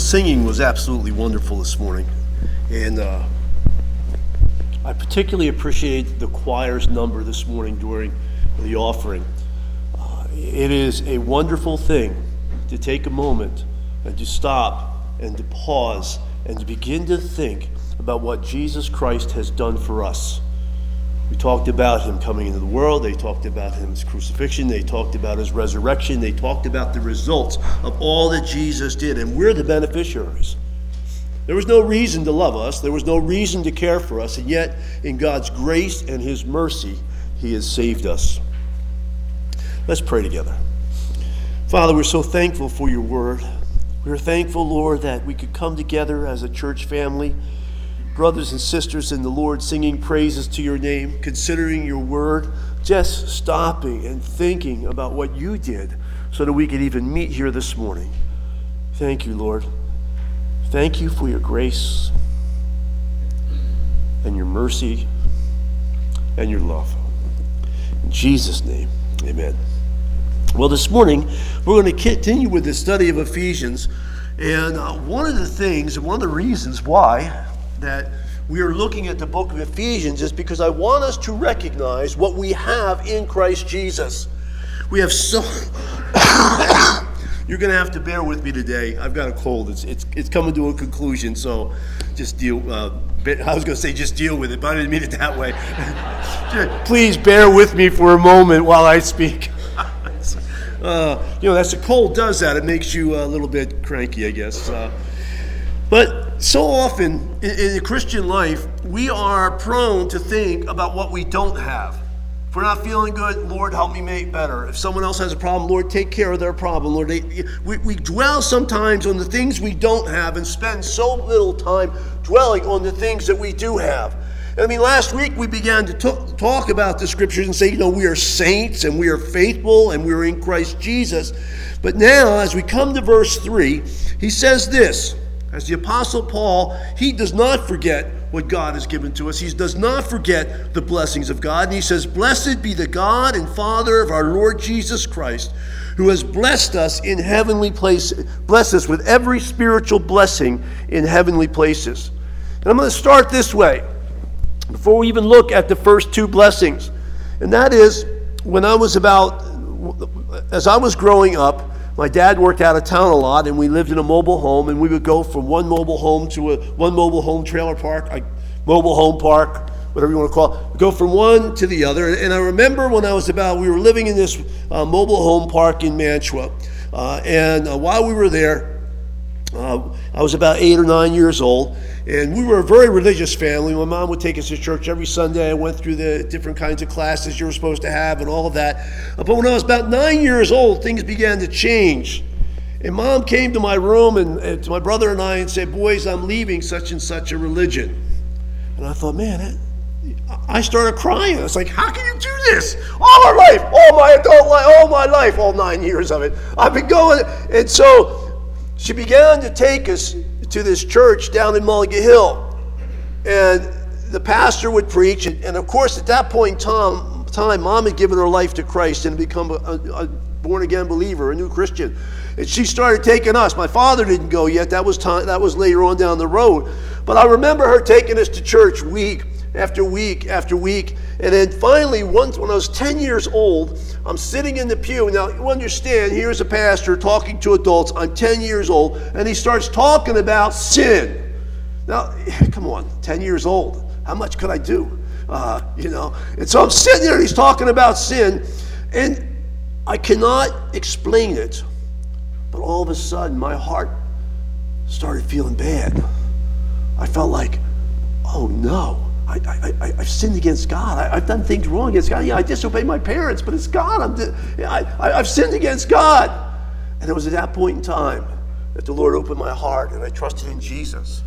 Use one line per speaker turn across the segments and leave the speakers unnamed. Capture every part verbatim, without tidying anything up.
singing was absolutely wonderful this morning, and uh, I particularly appreciate the choir's number this morning during the offering. Uh, it is a wonderful thing to take a moment and to stop and to pause and to begin to think about what Jesus Christ has done for us. We talked about him coming into the world. They talked about his crucifixion. They talked about his resurrection. They talked about the results of all that Jesus did, and we're the beneficiaries. There was no reason to love us. There was no reason to care for us, and yet in God's grace and his mercy, he has saved us. Let's pray together. Father, we're so thankful for your word. We're thankful, Lord, that we could come together as a church family, brothers and sisters in the Lord, singing praises to your name, considering your word, just stopping and thinking about what you did so that we could even meet here this morning. Thank you, Lord. Thank you for your grace and your mercy and your love. In Jesus' name, amen. Well, this morning, we're going to continue with the study of Ephesians, and uh, one of the things, and one of the reasons why that we are looking at the book of Ephesians is because I want us to recognize what we have in Christ Jesus. We have so... You're going to have to bear with me today. I've got a cold. It's it's it's coming to a conclusion, so just deal... Uh, I was going to say just deal with it, but I didn't mean it that way. Please bear with me for a moment while I speak. uh, you know, that's the cold does that. It makes you a little bit cranky, I guess. Uh, But so often in, in the Christian life, we are prone to think about what we don't have. If we're not feeling good, Lord, help me make better. If someone else has a problem, Lord, take care of their problem. Lord, they, we, we dwell sometimes on the things we don't have and spend so little time dwelling on the things that we do have. I mean, last week we began to t- talk about the scriptures and say, you know, we are saints and we are faithful and we are in Christ Jesus. But now, as we come to verse three, he says this. As the Apostle Paul, he does not forget what God has given to us. He does not forget the blessings of God. And he says, "Blessed be the God and Father of our Lord Jesus Christ, who has blessed us in heavenly places, blessed us with every spiritual blessing in heavenly places." And I'm going to start this way, before we even look at the first two blessings. And that is, when I was about, as I was growing up, my dad worked out of town a lot, and we lived in a mobile home, and we would go from one mobile home to a one mobile home trailer park, a mobile home park, whatever you want to call it. We'd go from one to the other. And I remember when I was about, we were living in this uh, mobile home park in Mantua, uh, and uh, while we were there, uh, I was about eight or nine years old, and we were a very religious family. My mom would take us to church every Sunday. I went through the different kinds of classes you were supposed to have and all of that. But when I was about nine years old, things began to change. And Mom came to my room and, and to my brother and I and said, "Boys, I'm leaving such and such a religion." And I thought, man, that, I started crying. I was like, how can you do this? All our life, all my adult life, all my life, all nine years of it. I've been going. And so she began to take us to this church down in Mulligan Hill, and the pastor would preach, and, and of course at that point in time, time Mom had given her life to Christ and become a, a, a born-again believer, a new Christian, and she started taking us. My father didn't go yet. That was time, that was later on down the road, but I remember her taking us to church week after week after week. And then finally, once when I was ten years old, I'm sitting in the pew. Now, you understand, here's a pastor talking to adults. I'm ten years old, and he starts talking about sin. Now, come on, ten years old. How much could I do? Uh, you know, and so I'm sitting there, and he's talking about sin, and I cannot explain it, but all of a sudden, my heart started feeling bad. I felt like, oh no. I, I, I, I've sinned against God. I, I've done things wrong against God. Yeah, I disobeyed my parents, but it's God. I'm di- I, I, I've sinned against God. And it was at that point in time that the Lord opened my heart and I trusted in Jesus.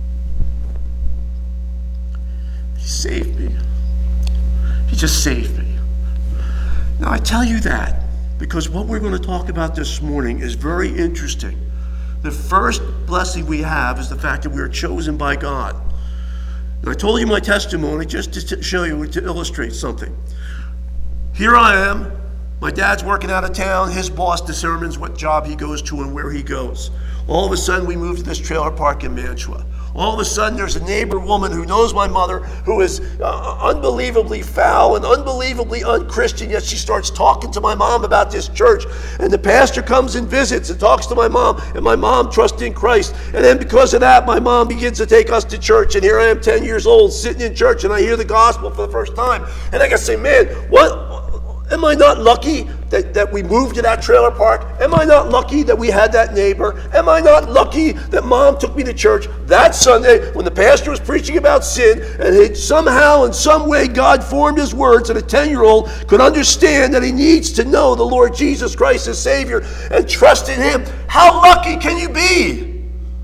He saved me. He just saved me. Now, I tell you that because what we're going to talk about this morning is very interesting. The first blessing we have is the fact that we are chosen by God. And I told you my testimony just to show you, to illustrate something. Here I am, My dad's working out of town. His boss determines what job he goes to and where he goes. All of a sudden, we move to this trailer park in Mantua. All of a sudden, there's a neighbor woman who knows my mother, who is uh, unbelievably foul and unbelievably unchristian, yet she starts talking to my mom about this church. And the pastor comes and visits and talks to my mom, and my mom trusts in Christ. And then because of that, my mom begins to take us to church. And here I am, ten years old, sitting in church, and I hear the gospel for the first time. And I can say, man, what... Am I not lucky that, that we moved to that trailer park? Am I not lucky that we had that neighbor? Am I not lucky that mom took me to church that Sunday when the pastor was preaching about sin, and he, somehow, in some way, God formed his words and a ten-year-old could understand that he needs to know the Lord Jesus Christ as Savior and trust in him? How lucky can you be?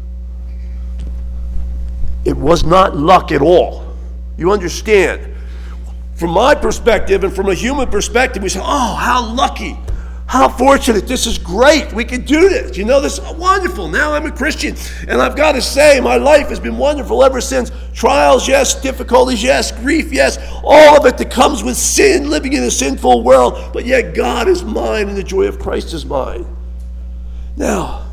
It was not luck at all. You understand? From my perspective and from a human perspective, we say, oh, how lucky, how fortunate, this is great, we can do this. You know, this is wonderful. Now I'm a Christian, and I've got to say, my life has been wonderful ever since. Trials, yes, difficulties, yes, grief, yes, all of it that comes with sin, living in a sinful world, but yet God is mine and the joy of Christ is mine. Now,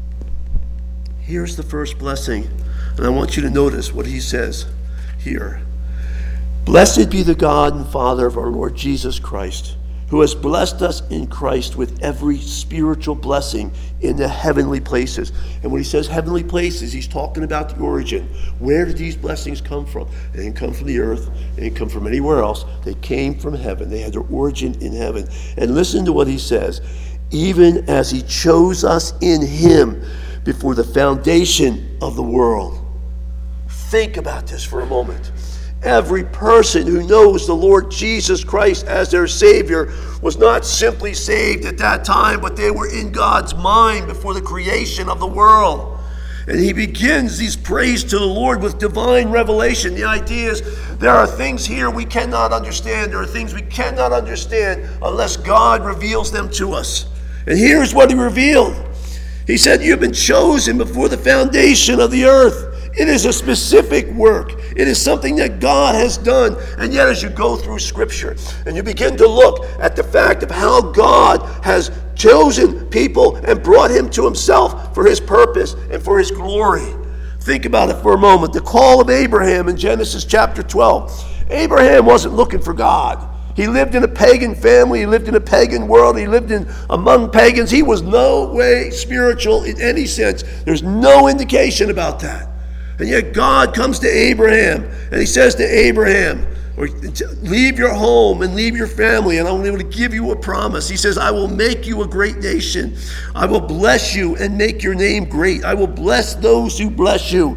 here's the first blessing, and I want you to notice what he says here. Blessed be the God and Father of our Lord Jesus Christ, who has blessed us in Christ with every spiritual blessing in the heavenly places. And when he says heavenly places, he's talking about the origin. Where did these blessings come from? They didn't come from the earth. They didn't come from anywhere else. They came from heaven. They had their origin in heaven. And listen to what he says. Even as he chose us in him before the foundation of the world. Think about this for a moment. Every person who knows the Lord Jesus Christ as their Savior was not simply saved at that time, but they were in God's mind before the creation of the world. And he begins these praise to the Lord with divine revelation. The idea is there are things here we cannot understand. There are things we cannot understand unless God reveals them to us. And here's what he revealed. He said, you've been chosen before the foundation of the earth. It is a specific work. It is something that God has done. And yet as you go through Scripture and you begin to look at the fact of how God has chosen people and brought him to himself for his purpose and for his glory. Think about it for a moment. The call of Abraham in Genesis chapter twelve. Abraham wasn't looking for God. He lived in a pagan family. He lived in a pagan world. He lived in among pagans. He was no way spiritual in any sense. There's no indication about that. And yet God comes to Abraham and he says to Abraham, leave your home and leave your family and I'm going to give you a promise. He says, I will make you a great nation. I will bless you and make your name great. I will bless those who bless you.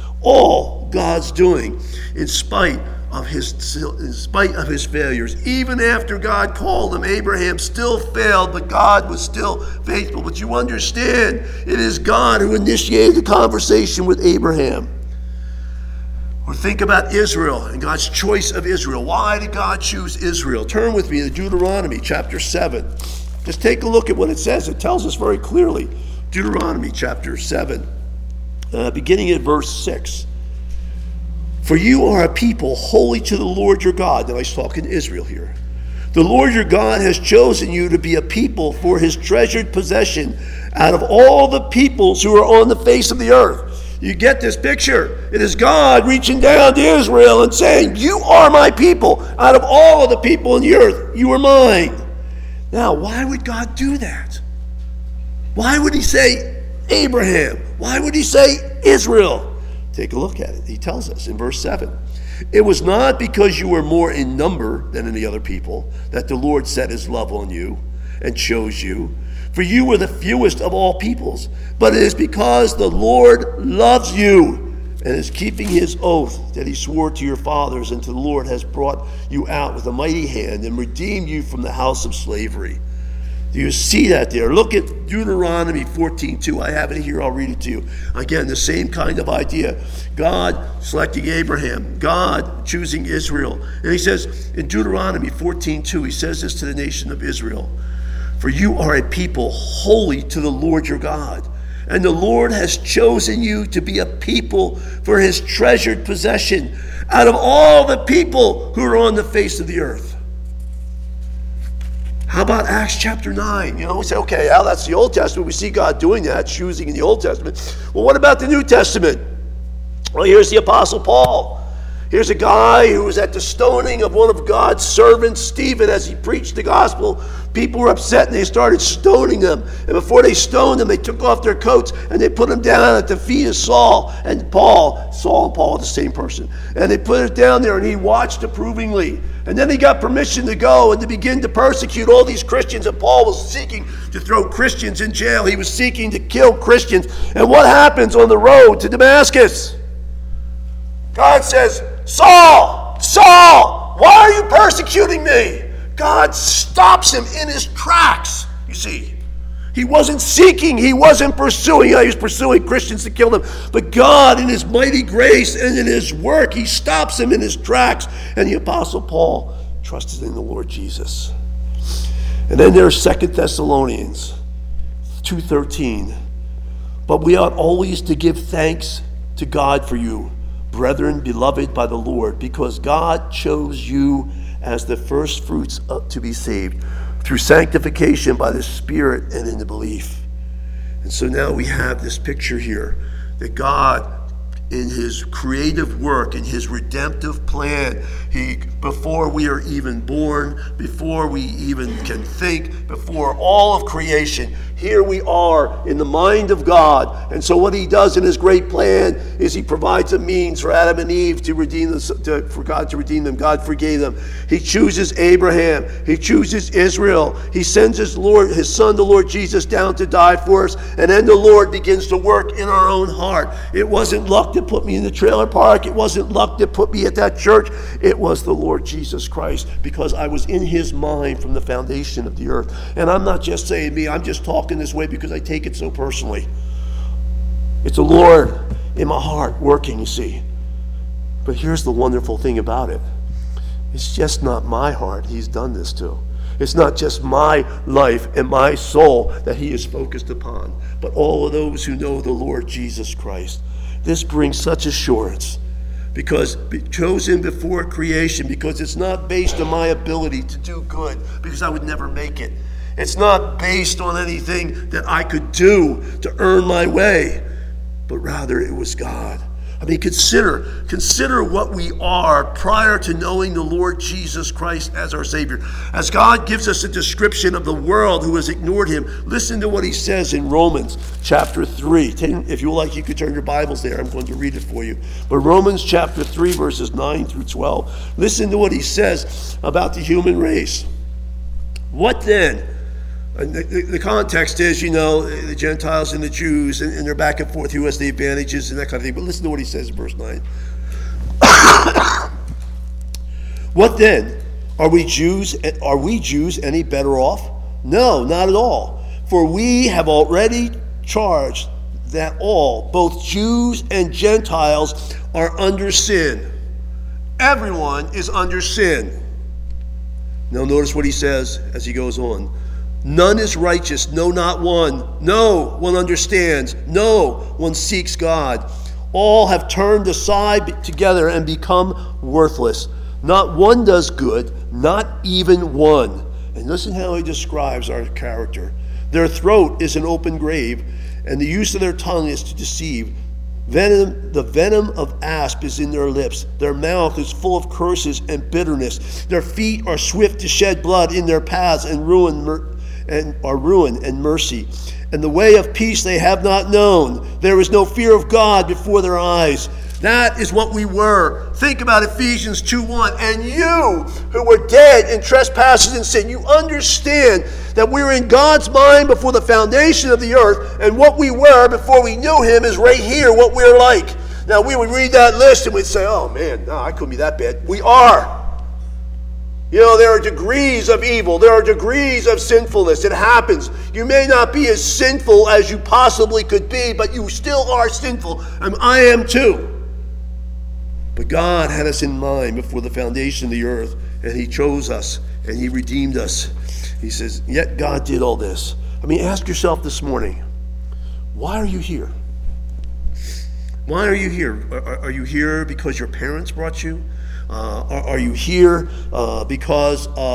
All God's doing in spite of his, in spite of his failures. Even after God called him, Abraham still failed, but God was still faithful. But you understand, it is God who initiated the conversation with Abraham. Or think about Israel and God's choice of Israel. Why did God choose Israel? Turn with me to Deuteronomy chapter seven. Just take a look at what it says. It tells us very clearly. Deuteronomy chapter seven, uh, beginning at verse six. For you are a people holy to the Lord your God. Now he's talking to Israel here. The Lord your God has chosen you to be a people for his treasured possession out of all the peoples who are on the face of the earth. You get this picture? It is God reaching down to Israel and saying, you are my people. Out of all of the people on the earth, you are mine. Now, why would God do that? Why would he say Abraham? Why would he say Israel? Take a look at it. He tells us in verse seven. It was not because you were more in number than any other people that the Lord set his love on you and chose you. For you were the fewest of all peoples. But it is because the Lord loves you and is keeping his oath that he swore to your fathers, and to the Lord has brought you out with a mighty hand and redeemed you from the house of slavery. Do you see that there? Look at Deuteronomy fourteen two. I have it here. I'll read it to you. Again, the same kind of idea. God selecting Abraham. God choosing Israel. And he says in Deuteronomy fourteen two, he says this to the nation of Israel. For you are a people holy to the Lord your God. And the Lord has chosen you to be a people for his treasured possession out of all the people who are on the face of the earth. How about Acts chapter nine? You know, we say, okay, Al, that's the Old Testament. We see God doing that, choosing in the Old Testament. Well, what about the New Testament? Well, here's the Apostle Paul. Here's a guy who was at the stoning of one of God's servants, Stephen, as he preached the gospel. People were upset and they started stoning him. And before they stoned him, they took off their coats and they put him down at the feet of Saul and Paul. Saul and Paul are the same person. And they put it down there and he watched approvingly. And then he got permission to go and to begin to persecute all these Christians. And Paul was seeking to throw Christians in jail. He was seeking to kill Christians. And what happens on the road to Damascus? God says, Saul, Saul, why are you persecuting me? God stops him in his tracks, you see. He wasn't seeking, he wasn't pursuing. He was pursuing Christians to kill them. But God, in his mighty grace and in his work, he stops him in his tracks. And the Apostle Paul trusted in the Lord Jesus. And then there's Second Thessalonians two thirteen. But we ought always to give thanks to God for you, brethren, beloved by the Lord, because God chose you as the first fruits to be saved through sanctification by the Spirit and in the belief. And so now we have this picture here that God, in his creative work, in his redemptive plan, he, before we are even born, before we even can think, before all of creation, here we are in the mind of God. And so what he does in his great plan is he provides a means for Adam and Eve to redeem them, to, for God to redeem them. God forgave them. He chooses Abraham. He chooses Israel. He sends his Lord, his son, the Lord Jesus, down to die for us. And then the Lord begins to work in our own heart. It wasn't luck that put me in the trailer park. It wasn't luck that put me at that church. It was the Lord Jesus Christ, because I was in his mind from the foundation of the earth. And I'm not just saying me, I'm just talking this way because I take it so personally. It's the Lord in my heart working, you see. But here's the wonderful thing about it. It's just not my heart he's done this to. It's not just my life and my soul that he is focused upon, but all of those who know the Lord Jesus Christ. This brings such assurance, because chosen before creation, because it's not based on my ability to do good, because I would never make it. It's not based on anything that I could do to earn my way, but rather it was God. I mean, consider, consider what we are prior to knowing the Lord Jesus Christ as our Savior. As God gives us a description of the world who has ignored him, listen to what he says in Romans chapter three. If you like, you could turn your Bibles there. I'm going to read it for you. But Romans chapter three, verses nine through twelve. Listen to what he says about the human race. What then? And the, the, the context is, you know, the Gentiles and the Jews, and, and they're back and forth, who has the advantages and that kind of thing. But listen to what he says in verse nine. What then? Are we Jews? Are we Jews any better off? No, not at all. For we have already charged that all, both Jews and Gentiles, are under sin. Everyone is under sin. Now notice what he says as he goes on. None is righteous, no, not one. No one understands. No one seeks God. All have turned aside together and become worthless. Not one does good, not even one. And listen how he describes our character. Their throat is an open grave, and the use of their tongue is to deceive. Venom, the venom of asp is in their lips. Their mouth is full of curses and bitterness. Their feet are swift to shed blood. In their paths and ruin mer- and are ruin and mercy. And the way of peace they have not known. There is no fear of God before their eyes. That is what we were. Think about Ephesians two one. And you who were dead in trespasses and sin, you understand that we were in God's mind before the foundation of the earth, and what we were before we knew him is right here, what we're like. Now we would read that list and we'd say, oh man, no, I couldn't be that bad. We are. You know, there are degrees of evil. There are degrees of sinfulness. It happens. You may not be as sinful as you possibly could be, but you still are sinful. And I am too. But God had us in mind before the foundation of the earth, and he chose us, and he redeemed us. He says, yet God did all this. I mean, ask yourself this morning, why are you here? Why are you here? Are, are you here because your parents brought you? Uh, are, are you here uh, because of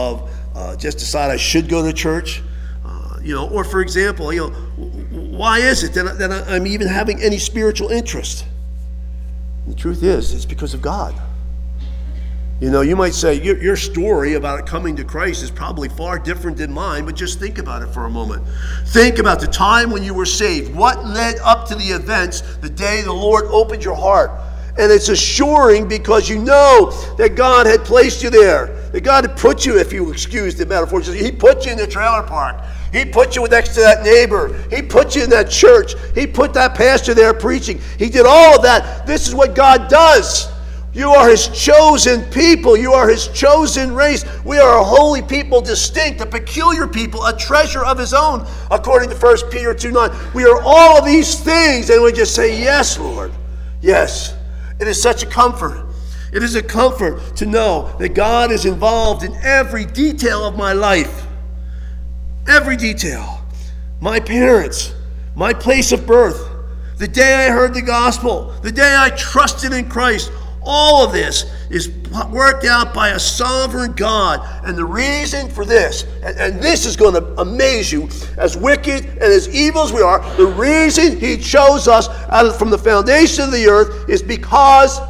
uh, just decide I should go to church. Uh, you know, or for example, you know, why is it that, that I'm even having any spiritual interest? The truth is, it's because of God. You know, you might say your, your story about coming to Christ is probably far different than mine, but just think about it for a moment. Think about the time when you were saved. What led up to the events the day the Lord opened your heart? And it's assuring because you know that God had placed you there. That God had put you, if you excuse the metaphor, He put you in the trailer park. He put you next to that neighbor. He put you in that church. He put that pastor there preaching. He did all of that. This is what God does. You are His chosen people. You are His chosen race. We are a holy people, distinct, a peculiar people, a treasure of His own, according to First Peter two nine. We are all of these things, and we just say, yes, Lord. Yes. It is such a comfort. It is a comfort to know that God is involved in every detail of my life. Every detail. My parents, my place of birth, the day I heard the gospel, the day I trusted in Christ. All of this is worked out by a sovereign God. And the reason for this, and, and this is going to amaze you, as wicked and as evil as we are, the reason He chose us out of, from the foundation of the earth is because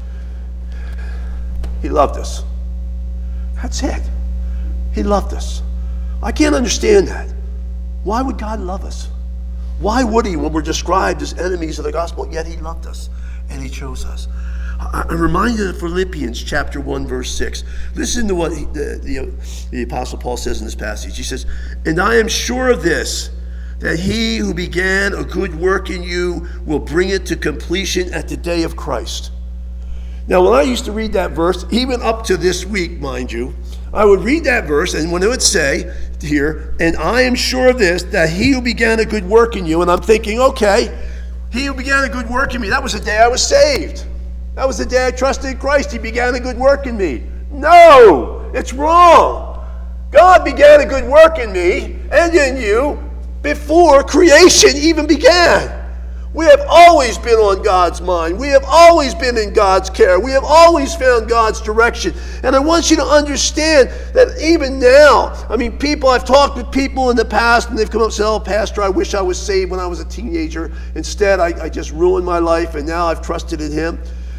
He loved us. That's it. He loved us. I can't understand that. Why would God love us? Why would He when we're described as enemies of the gospel? Yet He loved us and He chose us. I'm reminded of Philippians chapter one, verse six. Listen to what he, the, the, the Apostle Paul says in this passage. He says, "And I am sure of this, that He who began a good work in you will bring it to completion at the day of Christ." Now, when I used to read that verse, even up to this week, mind you, I would read that verse, and when it would say here, "And I am sure of this, that He who began a good work in you," and I'm thinking, okay, He who began a good work in me, that was the day I was saved. That was the day I trusted in Christ. He began a good work in me. No, it's wrong. God began a good work in me and in you before creation even began. We have always been on God's mind. We have always been in God's care. We have always found God's direction. And I want you to understand that even now, I mean, people, I've talked with people in the past, and they've come up and said, "Oh, Pastor, I wish I was saved when I was a teenager. Instead, I, I just ruined my life, and now I've trusted in Him."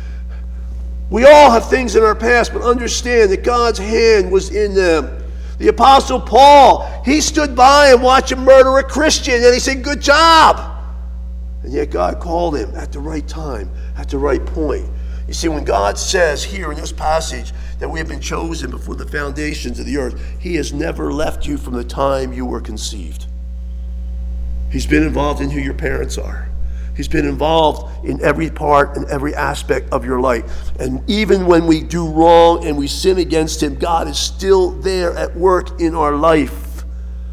We all have things in our past, but understand that God's hand was in them. The Apostle Paul, he stood by and watched him murder a Christian, and he said, "Good job." And yet God called him at the right time, at the right point. You see, when God says here in this passage that we have been chosen before the foundations of the earth, He has never left you from the time you were conceived. He's been involved in who your parents are. He's been involved in every part and every aspect of your life. And even when we do wrong and we sin against Him, God is still there at work in our life.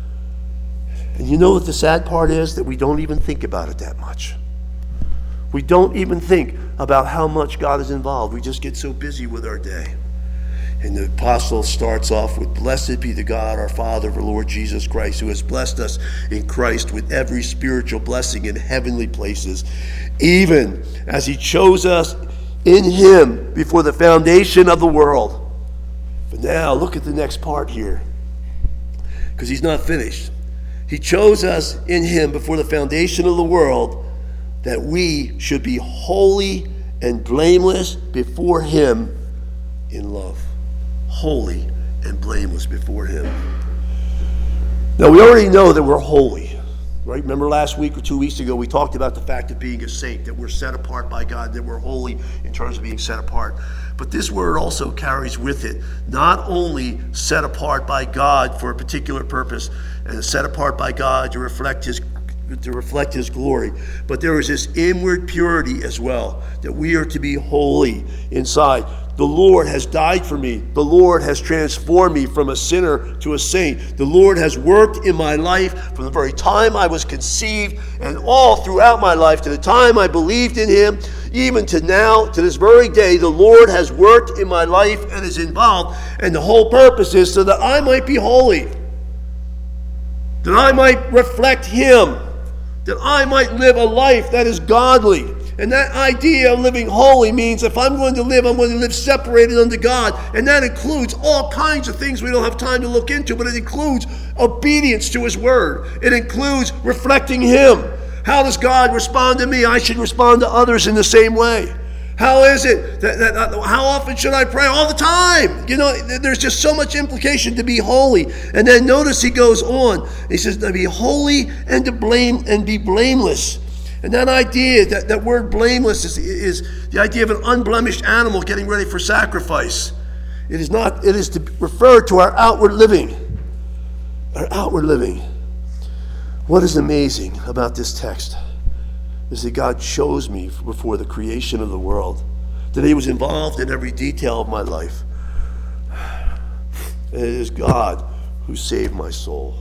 And you know what the sad part is? That we don't even think about it that much. We don't even think about how much God is involved. We just get so busy with our day. And the apostle starts off with, "Blessed be the God, our Father, of our Lord Jesus Christ, who has blessed us in Christ with every spiritual blessing in heavenly places, even as He chose us in Him before the foundation of the world." But now, look at the next part here, because He's not finished. He chose us in Him before the foundation of the world, that we should be holy and blameless before Him in love. Holy and blameless before Him. Now, we already know that we're holy, right? Remember last week or two weeks ago, we talked about the fact of being a saint, that we're set apart by God, that we're holy in terms of being set apart. But this word also carries with it not only set apart by God for a particular purpose, and set apart by God to reflect His to reflect His glory, but there is this inward purity as well, that we are to be holy inside. The Lord has died for me. The Lord has transformed me from a sinner to a saint. The Lord has worked in my life from the very time I was conceived and all throughout my life to the time I believed in Him, even to now, to this very day. The Lord has worked in my life and is involved, and the whole purpose is so that I might be holy, that I might reflect Him, that I might live a life that is godly. And that idea of living holy means if I'm going to live, I'm going to live separated unto God. And that includes all kinds of things we don't have time to look into, but it includes obedience to his word. It includes reflecting him. How does God respond to me? I should respond to others in the same way. How is it that, that, that how often should I pray? All the time. You know, there's just so much implication to be holy. And then notice he goes on. He says to be holy and to blame and be blameless. And that idea, that, that word blameless is, is the idea of an unblemished animal getting ready for sacrifice. It is not, it is to refer to our outward living. Our outward living. What is amazing about this text is that God chose me before the creation of the world, that he was involved in every detail of my life. And it is God who saved my soul.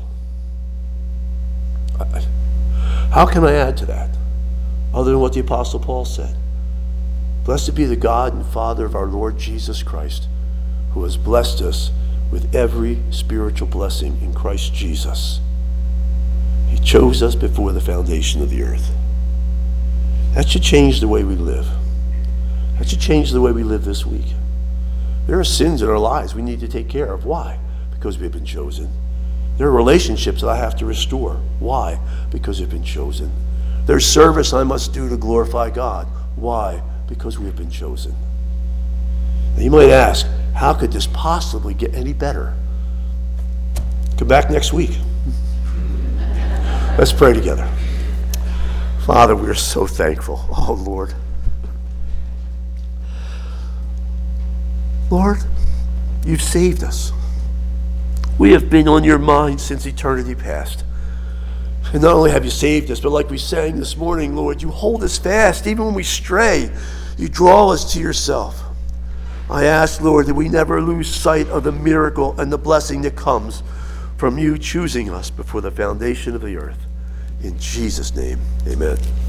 How can I add to that, other than what the Apostle Paul said? Blessed be the God and Father of our Lord Jesus Christ, who has blessed us with every spiritual blessing in Christ Jesus. He chose us before the foundation of the earth. That should change the way we live. That should change the way we live this week. There are sins in our lives we need to take care of. Why? Because we've been chosen. There are relationships that I have to restore. Why? Because we've been chosen. There's service I must do to glorify God. Why? Because we have been chosen. Now you might ask, how could this possibly get any better? Come back next week. Let's pray together. Father, we are so thankful. Oh, Lord. Lord, you've saved us. We have been on your mind since eternity past. And not only have you saved us, but like we sang this morning, Lord, you hold us fast. Even when we stray, you draw us to yourself. I ask, Lord, that we never lose sight of the miracle and the blessing that comes from you choosing us before the foundation of the earth. In Jesus' name, amen.